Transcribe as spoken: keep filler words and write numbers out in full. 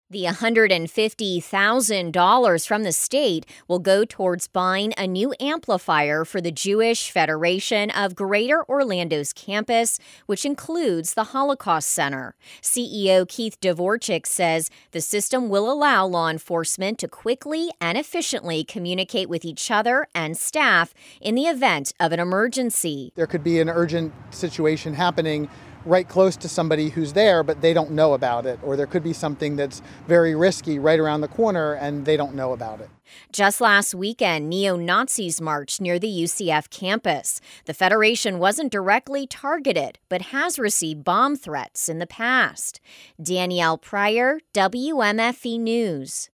The one hundred fifty thousand dollars from the state will go towards buying a new amplifier for the Jewish Federation of Greater Orlando's campus, which includes the Holocaust Center. C E O Keith Dvorchak says the system will allow law enforcement to quickly and efficiently communicate with each other and staff in the event of an emergency. There could be an urgent situation happening right close to somebody who's there, but they don't know about it. Or there could be something that's very risky right around the corner and they don't know about it. Just last weekend, neo-Nazis marched near the U C F campus. The Federation wasn't directly targeted, but has received bomb threats in the past. Danielle Pryor, W M F E News.